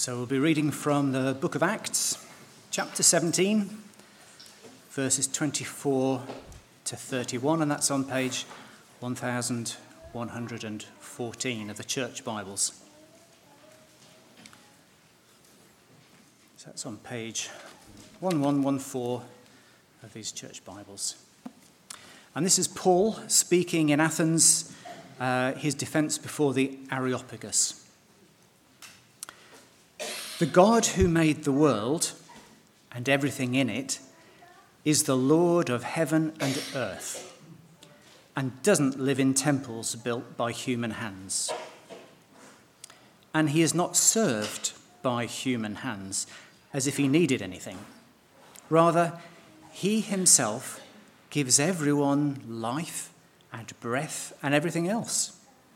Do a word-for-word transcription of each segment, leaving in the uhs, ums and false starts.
So we'll be reading from the book of Acts, chapter seventeen, verses twenty-four to thirty-one, and that's on page one thousand one hundred fourteen of the Church Bibles. So that's on page one one one four of these Church Bibles. And this is Paul speaking in Athens, uh, his defense before the Areopagus. The God who made the world and everything in it is the Lord of heaven and earth and doesn't live in temples built by human hands. And he is not served by human hands as if he needed anything. Rather, he himself gives everyone life and breath and everything else.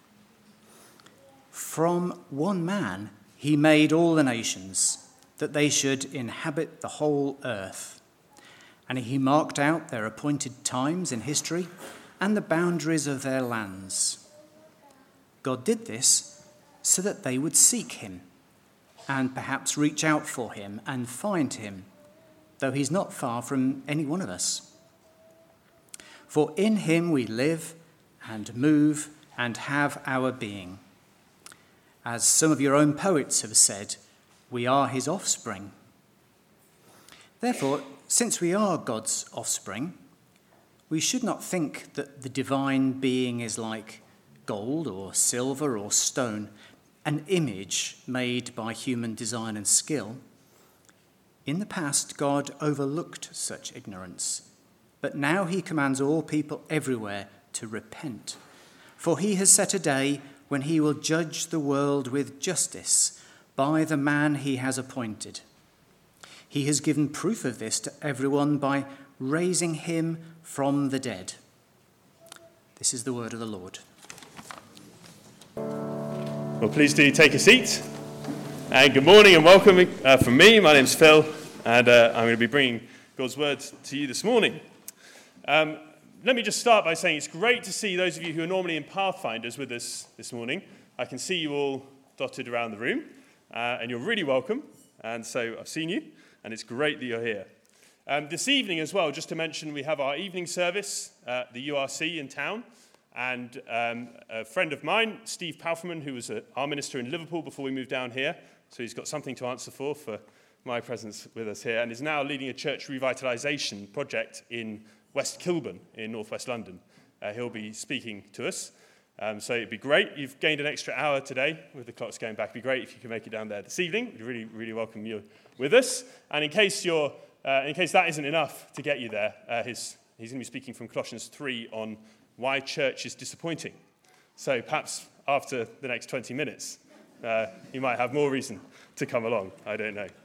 From one man he made all the nations, that they should inhabit the whole earth. And he marked out their appointed times in history and the boundaries of their lands. God did this so that they would seek him and perhaps reach out for him and find him, though he's not far from any one of us. For in him we live and move and have our being. As some of your own poets have said, we are his offspring. Therefore, since we are God's offspring, we should not think that the divine being is like gold or silver or stone, an image made by human design and skill. In the past, God overlooked such ignorance, but now he commands all people everywhere to repent. For he has set a day when he will judge the world with justice by the man he has appointed. He has given proof of this to everyone by raising him from the dead. This is the word of the Lord. Well, please do take a seat. And good morning and welcome uh, from me. My name's Phil, and uh, I'm going to be bringing God's word to you this morning. Um, Let me just start by saying it's great to see those of you who are normally in Pathfinders with us this morning. I can see you all dotted around the room, uh, and you're really welcome. And so I've seen you, and it's great that you're here. Um, this evening as well, just to mention, we have our evening service at the U R C in town. And um, a friend of mine, Steve Palfreman, who was a, our minister in Liverpool before we moved down here, so he's got something to answer for for my presence with us here, and is now leading a church revitalisation project in West Kilburn in northwest London. Uh, he'll be speaking to us. Um, so it'd be great. You've gained an extra hour today with the clocks going back. It'd be great if you can make it down there this evening. We'd really, really welcome you with us. And in case you're, uh, in case that isn't enough to get you there, uh, his, he's going to be speaking from Colossians three on why church is disappointing. So perhaps after the next twenty minutes, uh, you might have more reason to come along. I don't know.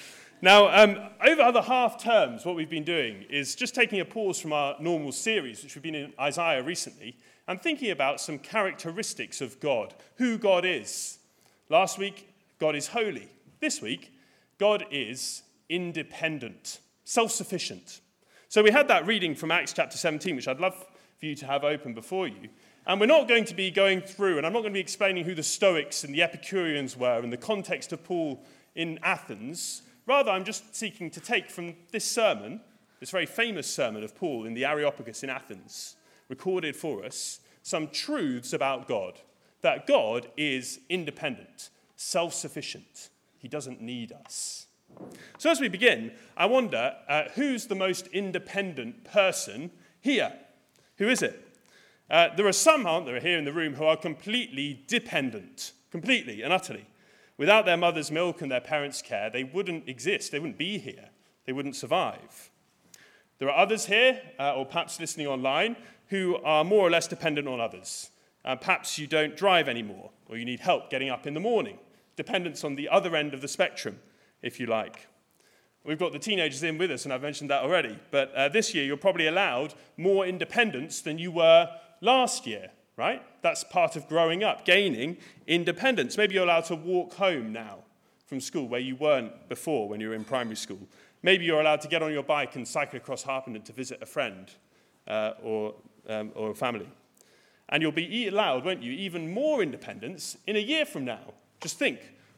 Now, um, over other half terms, what we've been doing is just taking a pause from our normal series, which we've been in Isaiah recently, and thinking about some characteristics of God, who God is. Last week, God is holy. This week, God is independent, self-sufficient. So we had that reading from Acts chapter seventeen, which I'd love for you to have open before you. And we're not going to be going through, and I'm not going to be explaining who the Stoics and the Epicureans were in the context of Paul in Athens. Rather, I'm just seeking to take from this sermon, this very famous sermon of Paul in the Areopagus in Athens, recorded for us, some truths about God. That God is independent, self-sufficient. He doesn't need us. So as we begin, I wonder, uh, who's the most independent person here? Who is it? Uh, there are some, aren't there, here in the room who are completely dependent, completely and utterly. Without their mother's milk and their parents' care, they wouldn't exist. They wouldn't be here. They wouldn't survive. There are others here, uh, or perhaps listening online, who are more or less dependent on others. Uh, perhaps you don't drive anymore, or you need help getting up in the morning. Dependence on the other end of the spectrum, if you like. We've got the teenagers in with us, and I've mentioned that already. But uh, this year, you're probably allowed more independence than you were last year. Right? That's part of growing up, gaining independence. Maybe you're allowed to walk home now from school where you weren't before when you were in primary school. Maybe you're allowed to get on your bike and cycle across Harpenden to visit a friend uh, or, um, or a family. And you'll be allowed, won't you, even more independence in a year from now. Just think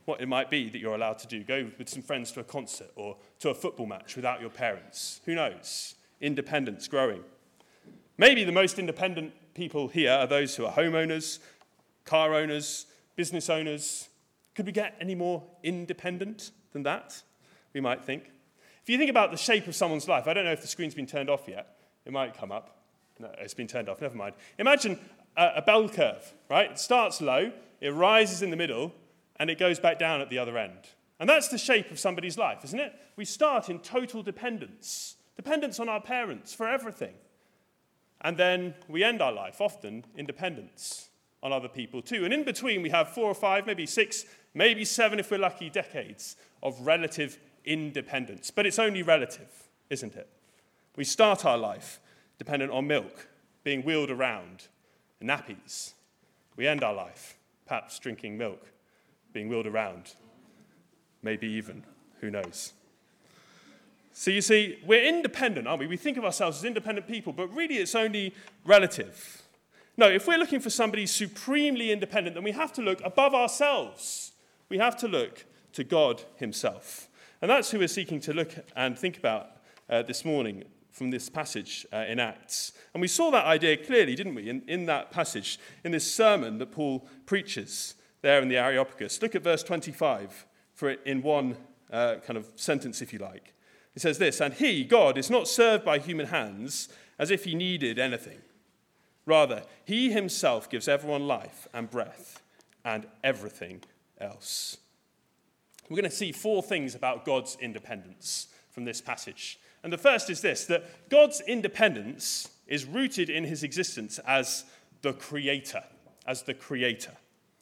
what it might be that you're allowed to do. Go with some friends to a concert or to a football match without your parents. Who knows? Independence growing. Maybe the most independent people here are those who are homeowners, car owners, business owners. Could we get any more independent than that? We might think. If you think about the shape of someone's life, I don't know if the screen's been turned off yet. It might come up. No, it's been turned off. Never mind. Imagine a, a bell curve, right? It starts low, it rises in the middle, and it goes back down at the other end. And that's the shape of somebody's life, isn't it? We start in total dependence, dependence on our parents for everything. And then we end our life, often, in dependence on other people too. And in between, we have four or five, maybe six, maybe seven, if we're lucky, decades of relative independence. But it's only relative, isn't it? We start our life dependent on milk, being wheeled around, nappies. We end our life, perhaps drinking milk, being wheeled around, maybe even, who knows. So you see, we're independent, aren't we? We think of ourselves as independent people, but really it's only relative. No, if we're looking for somebody supremely independent, then we have to look above ourselves. We have to look to God himself. And that's who we're seeking to look and think about uh, this morning from this passage uh, in Acts. And we saw that idea clearly, didn't we, in, in that passage, in this sermon that Paul preaches there in the Areopagus. Look at verse twenty-five for it in one uh, kind of sentence, if you like. It says this, "And he, God, is not served by human hands as if he needed anything. Rather, he himself gives everyone life and breath and everything else." We're going to see four things about God's independence from this passage. And the first is this, that God's independence is rooted in his existence as the creator, as the creator.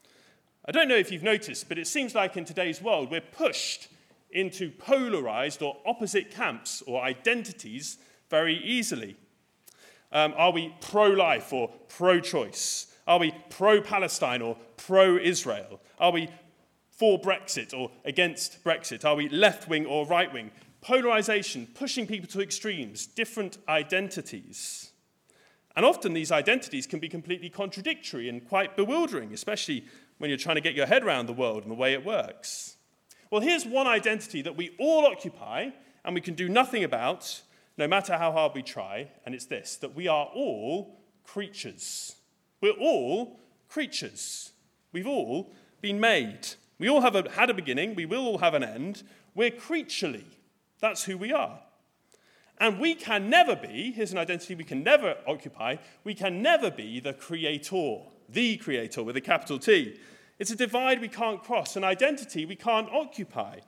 I don't know if you've noticed, but it seems like in today's world we're pushed into polarized or opposite camps or identities very easily. Um, are we pro-life or pro-choice? Are we pro-Palestine or pro-Israel? Are we for Brexit or against Brexit? Are we left-wing or right-wing? Polarization, pushing people to extremes, different identities. And often these identities can be completely contradictory and quite bewildering, especially when you're trying to get your head around the world and the way it works. Well, here's one identity that we all occupy and we can do nothing about, no matter how hard we try, and it's this, that we are all creatures. We're all creatures. We've all been made. We all have a, had a beginning. We will all have an end. We're creaturely. That's who we are. And we can never be, here's an identity we can never occupy, we can never be the creator, the creator with a capital T. It's a divide we can't cross, an identity we can't occupy.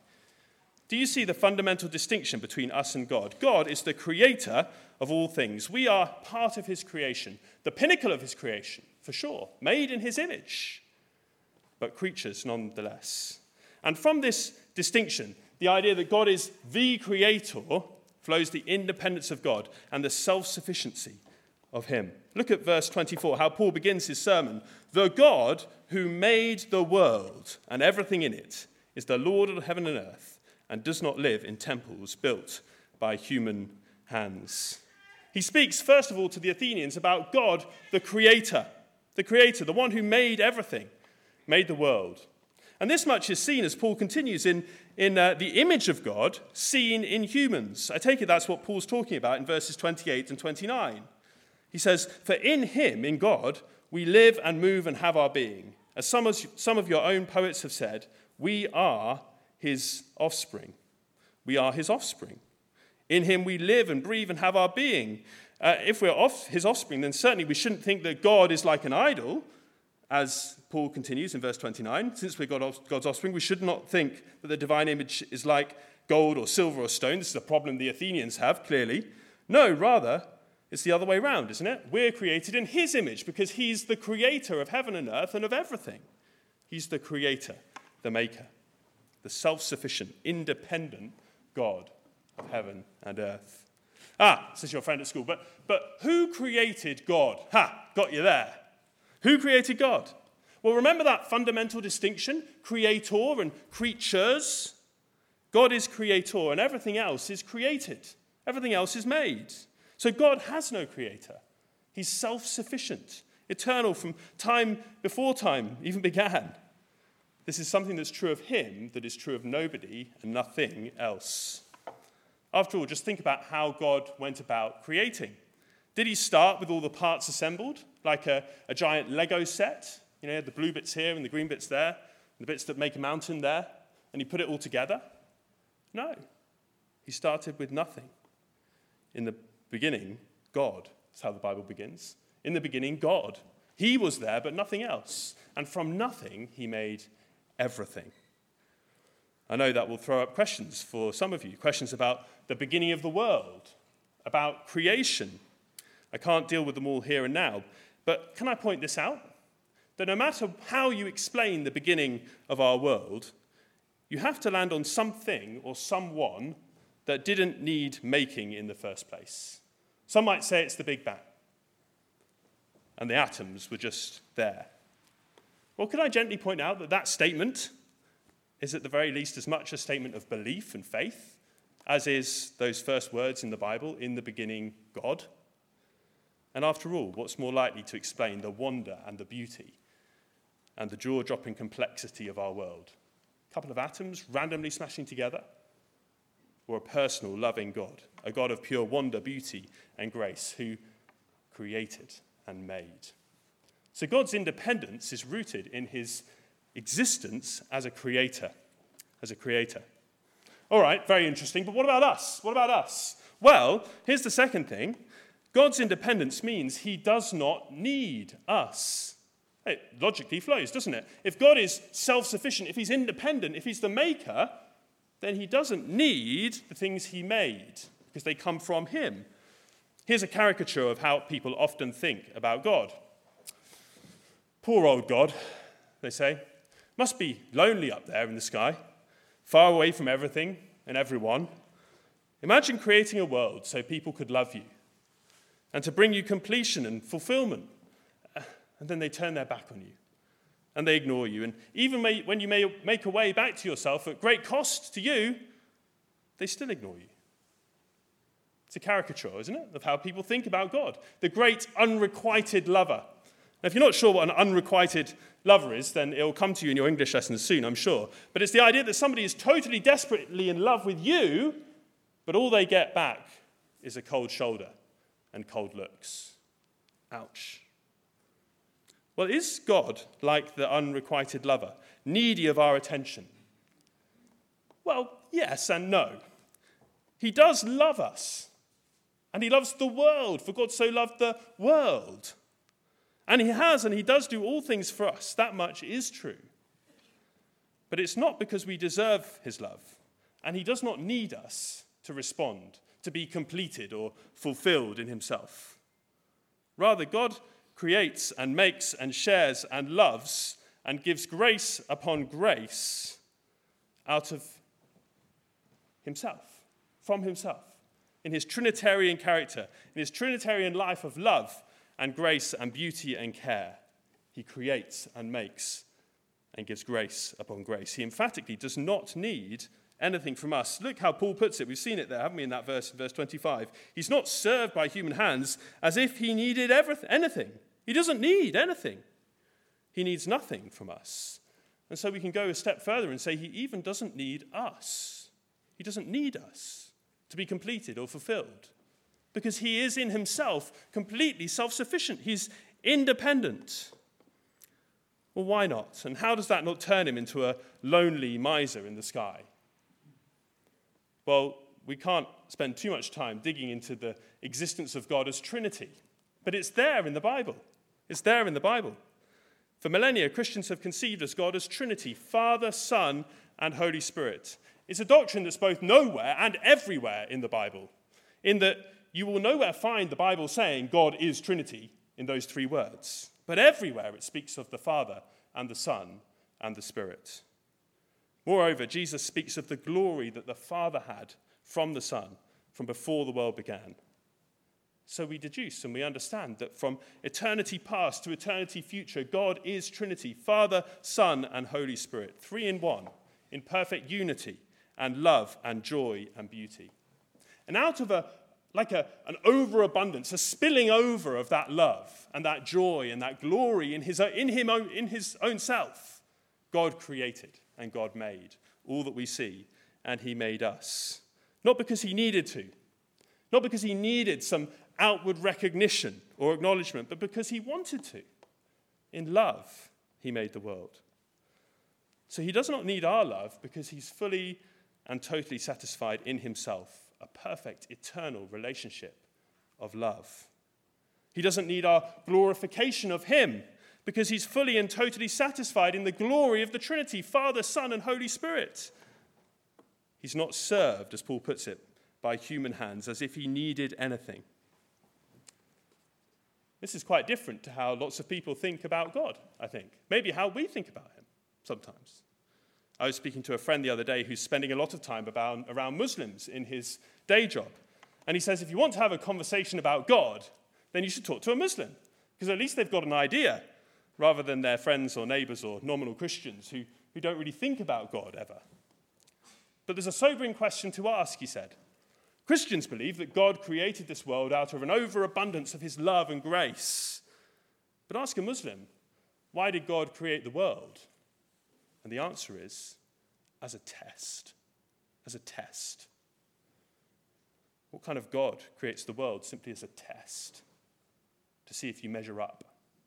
Do you see the fundamental distinction between us and God? God is the creator of all things. We are part of his creation, the pinnacle of his creation, for sure, made in his image, but creatures nonetheless. And from this distinction, the idea that God is the creator, flows the independence of God and the self-sufficiency of him. Look at verse twenty-four, how Paul begins his sermon. "The God who made the world and everything in it is the Lord of heaven and earth and does not live in temples built by human hands." He speaks, first of all, to the Athenians about God, the creator, the creator, the one who made everything, made the world. And this much is seen, as Paul continues, in, in uh, the image of God seen in humans. I take it that's what Paul's talking about in verses twenty-eight and twenty-nine. He says, "For in him, in God, we live and move and have our being. As some of, some of your own poets have said, we are his offspring." We are his offspring. In him we live and breathe and have our being. Uh, if we're off his offspring, then certainly we shouldn't think that God is like an idol, as Paul continues in verse twenty-nine. Since we're God's offspring, we should not think that the divine image is like gold or silver or stone. This is a problem the Athenians have, clearly. No, rather, it's the other way around, isn't it? We're created in his image because he's the creator of heaven and earth and of everything. He's the creator, the maker, the self-sufficient, independent God of heaven and earth. Ah, says your friend at school, but, but who created God? Ha, got you there. Who created God? Well, remember that fundamental distinction, creator and creatures? God is creator and everything else is created. Everything else is made. So God has no creator. He's self-sufficient, eternal from time before time even began. This is something that's true of him that is true of nobody and nothing else. After all, just think about how God went about creating. Did he start with all the parts assembled, like a, a giant Lego set? You know, the blue bits here and the green bits there, and the bits that make a mountain there, and he put it all together? No. He started with nothing. In the beginning, God. That's how the Bible begins. In the beginning, God. He was there, but nothing else. And from nothing, he made everything. I know that will throw up questions for some of you, questions about the beginning of the world, about creation. I can't deal with them all here and now, but can I point this out? That no matter how you explain the beginning of our world, you have to land on something or someone that didn't need making in the first place. Some might say it's the Big Bang, and the atoms were just there. Well, could I gently point out that that statement is at the very least as much a statement of belief and faith as is those first words in the Bible, in the beginning, God? And after all, what's more likely to explain the wonder and the beauty and the jaw-dropping complexity of our world? A couple of atoms randomly smashing together? Or a personal, loving God, a God of pure wonder, beauty, and grace, who created and made? So God's independence is rooted in his existence as a creator, as a creator. All right, very interesting, but what about us? What about us? Well, here's the second thing. God's independence means he does not need us. It logically flows, doesn't it? If God is self-sufficient, if he's independent, if he's the maker, then he doesn't need the things he made because they come from him. Here's a caricature of how people often think about God. Poor old God, they say, must be lonely up there in the sky, far away from everything and everyone. Imagine creating a world so people could love you and to bring you completion and fulfillment. And then they turn their back on you and they ignore you. And even may, when you may make a way back to yourself at great cost to you, they still ignore you. It's a caricature, isn't it, of how people think about God, the great unrequited lover. Now, if you're not sure what an unrequited lover is, then it'll come to you in your English lessons soon, I'm sure. But it's the idea that somebody is totally, desperately in love with you, but all they get back is a cold shoulder and cold looks. Ouch. Well, is God like the unrequited lover, needy of our attention? Well, yes and no. He does love us, and he loves the world, for God so loved the world. And he has, and he does do all things for us. That much is true. But it's not because we deserve his love, and he does not need us to respond, to be completed or fulfilled in himself. Rather, God creates and makes and shares and loves and gives grace upon grace out of himself, from himself, in his Trinitarian character, in his Trinitarian life of love and grace and beauty and care. He creates and makes and gives grace upon grace. He emphatically does not need anything from us. Look how Paul puts it. We've seen it there, haven't we, in that verse, in verse twenty-five. He's not served by human hands as if he needed everything, anything. He doesn't need anything. He needs nothing from us. And so we can go a step further and say he even doesn't need us. He doesn't need us to be completed or fulfilled because he is in himself completely self-sufficient. He's independent. Well, why not? And how does that not turn him into a lonely miser in the sky? Well, we can't spend too much time digging into the existence of God as Trinity, but it's there in the Bible. It's there in the Bible. For millennia, Christians have conceived as God as Trinity, Father, Son, and Holy Spirit. It's a doctrine that's both nowhere and everywhere in the Bible, in that you will nowhere find the Bible saying God is Trinity in those three words, but everywhere it speaks of the Father and the Son and the Spirit. Moreover, Jesus speaks of the glory that the Father had from the Son from before the world began. So we deduce and we understand that from eternity past to eternity future, God is Trinity, Father, Son, and Holy Spirit, three in one, in perfect unity and love and joy and beauty. And out of a like a, an overabundance, a spilling over of that love and that joy and that glory in his, in him, in his own self, God created and God made all that we see, and he made us. Not because he needed to, not because he needed some outward recognition or acknowledgement, but because he wanted to. In love, he made the world. So he does not need our love because he's fully and totally satisfied in himself, a perfect, eternal relationship of love. He doesn't need our glorification of him because he's fully and totally satisfied in the glory of the Trinity, Father, Son, and Holy Spirit. He's not served, as Paul puts it, by human hands as if he needed anything. This is quite different to how lots of people think about God, I think. Maybe how we think about him sometimes. I was speaking to a friend the other day who's spending a lot of time about, around Muslims in his day job. And he says, if you want to have a conversation about God, then you should talk to a Muslim, because at least they've got an idea, rather than their friends or neighbours or nominal Christians who, who don't really think about God ever. But there's a sobering question to ask, he said. Christians believe that God created this world out of an overabundance of his love and grace. But ask a Muslim, why did God create the world? And the answer is, as a test. As a test. What kind of God creates the world simply as a test? To see if you measure up.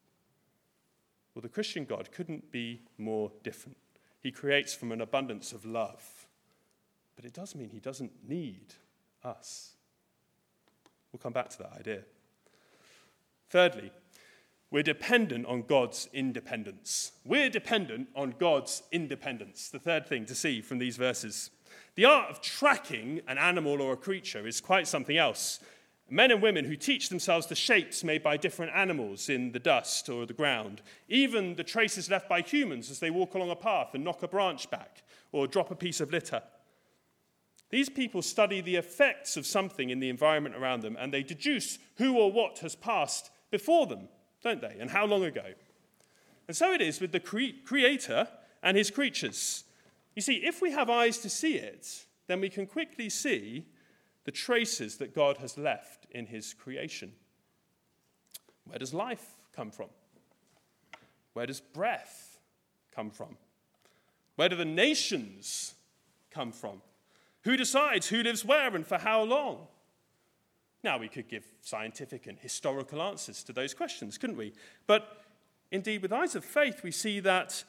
Well, the Christian God couldn't be more different. He creates from an abundance of love. But it does mean he doesn't need us. We'll come back to that idea. Thirdly, we're dependent on God's independence. We're dependent on God's independence. The third thing to see from these verses. The art of tracking an animal or a creature is quite something else. Men and women who teach themselves the shapes made by different animals in the dust or the ground, even the traces left by humans as they walk along a path and knock a branch back or drop a piece of litter. These people study the effects of something in the environment around them, and they deduce who or what has passed before them, don't they, and how long ago. And so it is with the cre- Creator and his creatures. You see, if we have eyes to see it, then we can quickly see the traces that God has left in his creation. Where does life come from? Where does breath come from? Where do the nations come from? Who decides who lives where and for how long? Now, we could give scientific and historical answers to those questions, couldn't we? But indeed, with eyes of faith, we see that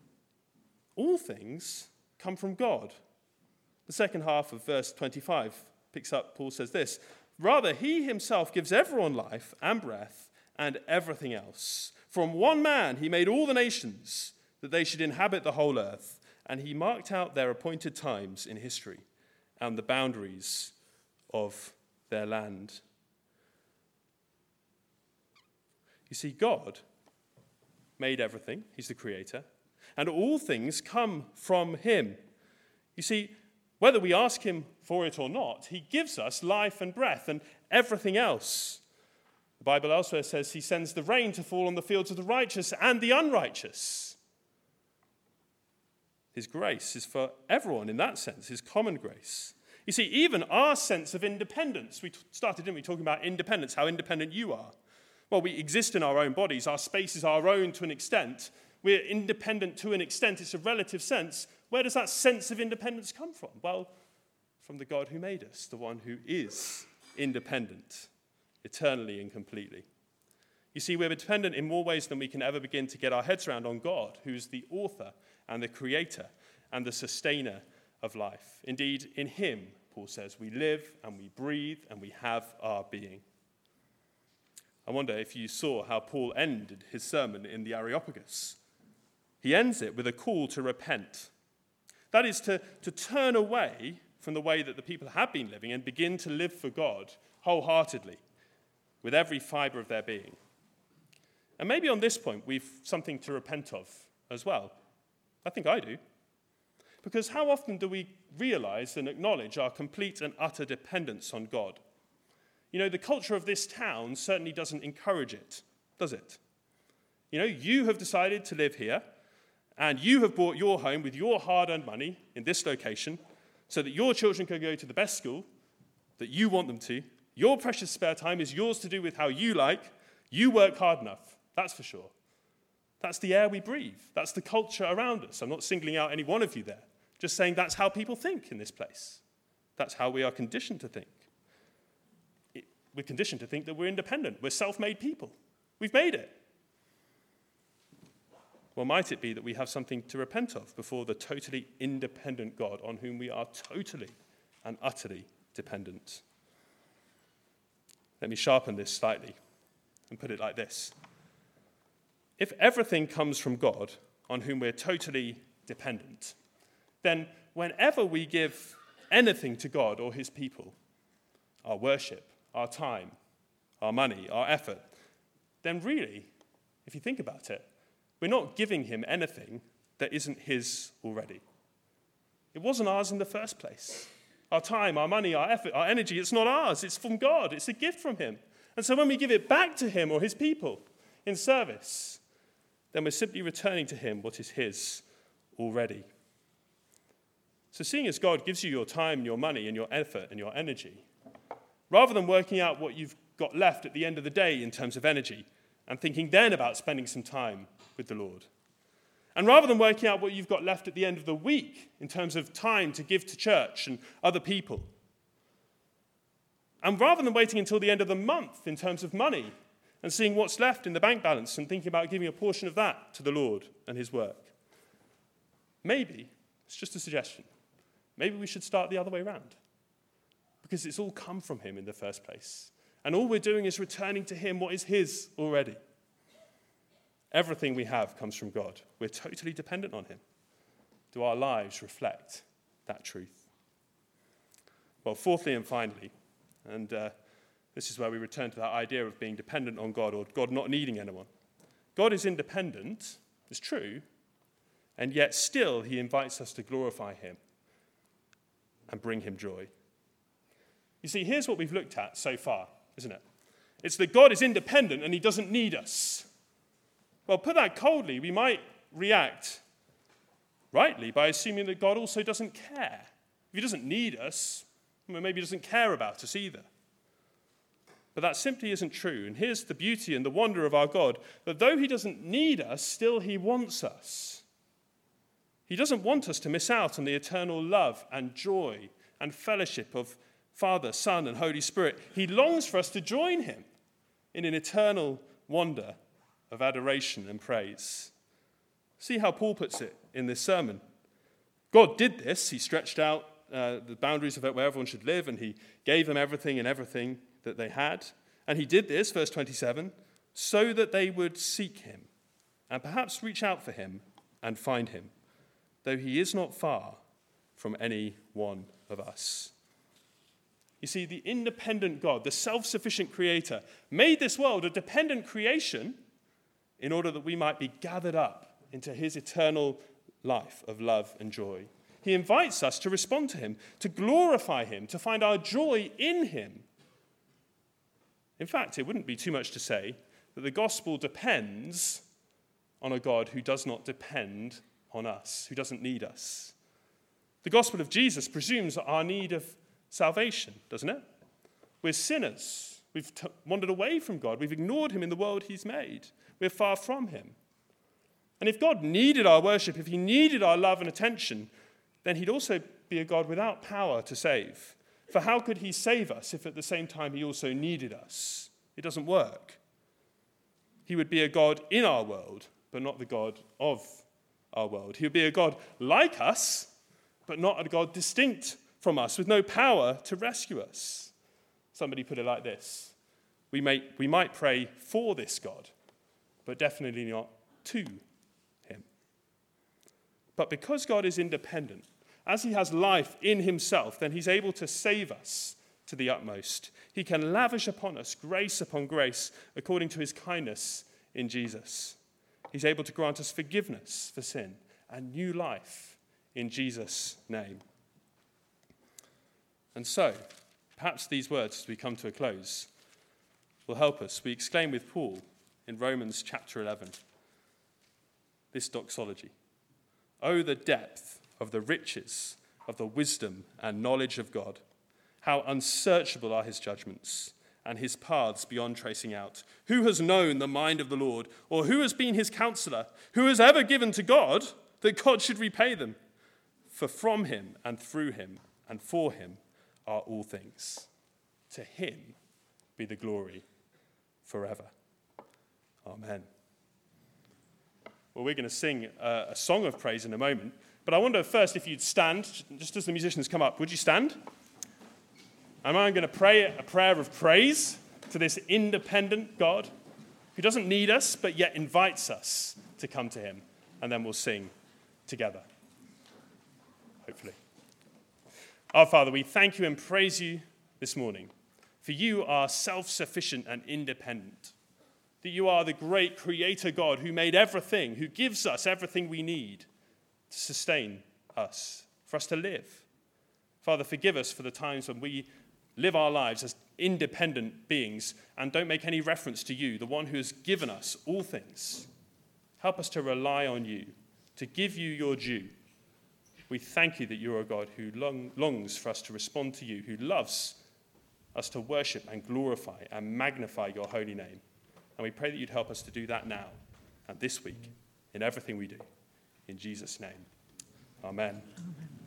all things come from God. The second half of verse twenty-five picks up, Paul says this, rather, he himself gives everyone life and breath and everything else. From one man he made all the nations, that they should inhabit the whole earth, and he marked out their appointed times in history and the boundaries of their land. You see, God made everything. He's the creator. And all things come from him. You see, whether we ask him for it or not, he gives us life and breath and everything else. The Bible elsewhere says he sends the rain to fall on the fields of the righteous and the unrighteous. His grace is for everyone in that sense, his common grace. You see, even our sense of independence, we started, didn't we, talking about independence, how independent you are. Well, we exist in our own bodies. Our space is our own to an extent. We're independent to an extent. It's a relative sense. Where does that sense of independence come from? Well, from the God who made us, the one who is independent, eternally and completely. You see, we're dependent in more ways than we can ever begin to get our heads around on God, who's the author and the creator and the sustainer of life. Indeed, in him, Paul says, we live and we breathe and we have our being. I wonder if you saw how Paul ended his sermon in the Areopagus. He ends it with a call to repent. That is to, to turn away from the way that the people have been living and begin to live for God wholeheartedly, with every fibre of their being. And maybe on this point, we've something to repent of as well. I think I do. Because how often do we realize and acknowledge our complete and utter dependence on God? You know, the culture of this town certainly doesn't encourage it, does it? You know, you have decided to live here, and you have bought your home with your hard-earned money in this location so that your children can go to the best school that you want them to. Your precious spare time is yours to do with how you like. You work hard enough, that's for sure. That's the air we breathe. That's the culture around us. I'm not singling out any one of you there. Just saying that's how people think in this place. That's how we are conditioned to think. It, we're conditioned to think that we're independent. We're self-made people. We've made it. Well, might it be that we have something to repent of before the totally independent God on whom we are totally and utterly dependent? Let me sharpen this slightly and put it like this. If everything comes from God, on whom we're totally dependent, then whenever we give anything to God or his people, our worship, our time, our money, our effort, then really, if you think about it, we're not giving him anything that isn't his already. It wasn't ours in the first place. Our time, our money, our effort, our energy, it's not ours. It's from God. It's a gift from him. And so when we give it back to him or his people in service, then we're simply returning to him what is his already. So seeing as God gives you your time, your money, and your effort and your energy, rather than working out what you've got left at the end of the day in terms of energy and thinking then about spending some time with the Lord, and rather than working out what you've got left at the end of the week in terms of time to give to church and other people, and rather than waiting until the end of the month in terms of money and seeing what's left in the bank balance and thinking about giving a portion of that to the Lord and his work, maybe, it's just a suggestion, maybe we should start the other way around, because it's all come from him in the first place. And all we're doing is returning to him what is his already. Everything we have comes from God. We're totally dependent on him. Do our lives reflect that truth? Well, fourthly and finally, and uh, this is where we return to that idea of being dependent on God or God not needing anyone. God is independent, it's true, and yet still he invites us to glorify him and bring him joy. You see, here's what we've looked at so far, isn't it? It's that God is independent and he doesn't need us. Well, put that coldly, we might react rightly by assuming that God also doesn't care. If he doesn't need us, well, maybe he doesn't care about us either. But that simply isn't true. And here's the beauty and the wonder of our God, that though he doesn't need us, still he wants us. He doesn't want us to miss out on the eternal love and joy and fellowship of Father, Son, and Holy Spirit. He longs for us to join him in an eternal wonder of adoration and praise. See how Paul puts it in this sermon. God did this. He stretched out uh, the boundaries of where everyone should live, and he gave them everything and everything that they had. And he did this, verse twenty-seven, so that they would seek him and perhaps reach out for him and find him, though he is not far from any one of us. You see, the independent God, the self-sufficient creator, made this world a dependent creation in order that we might be gathered up into his eternal life of love and joy. He invites us to respond to him, to glorify him, to find our joy in him. In fact, it wouldn't be too much to say that the gospel depends on a God who does not depend on us, who doesn't need us. The gospel of Jesus presumes our need of salvation, doesn't it? We're sinners. We've t- wandered away from God. We've ignored him in the world he's made. We're far from him. And if God needed our worship, if he needed our love and attention, then he'd also be a God without power to save. For how could he save us if at the same time he also needed us? It doesn't work. He would be a God in our world, but not the God of our world. He would be a God like us, but not a God distinct from us, with no power to rescue us. Somebody put it like this: we may, we might pray for this God, but definitely not to him. But because God is independent, as he has life in himself, then he's able to save us to the utmost. He can lavish upon us grace upon grace according to his kindness in Jesus. He's able to grant us forgiveness for sin and new life in Jesus' name. And so, perhaps these words as we come to a close will help us. We exclaim with Paul in Romans chapter eleven, this doxology. Oh, the depth of the riches of the wisdom and knowledge of God. How unsearchable are his judgments and his paths beyond tracing out? Who has known the mind of the Lord, or who has been his counselor? Who has ever given to God that God should repay them? For from him and through him and for him are all things. To him be the glory forever. Amen. Well, we're going to sing a, a song of praise in a moment, but I wonder first if you'd stand, just as the musicians come up. Would you stand? And I'm going to pray a prayer of praise to this independent God who doesn't need us, but yet invites us to come to him, and then we'll sing together, hopefully. Our Father, we thank you and praise you this morning, for you are self-sufficient and independent, that you are the great creator God who made everything, who gives us everything we need to sustain us, for us to live. Father, forgive us for the times when we live our lives as independent beings and don't make any reference to you, the one who has given us all things. Help us to rely on you, to give you your due. We thank you that you are a God who long, longs for us to respond to you, who loves us to worship and glorify and magnify your holy name. And we pray that you'd help us to do that now and this week in everything we do. In Jesus' name, amen. Amen.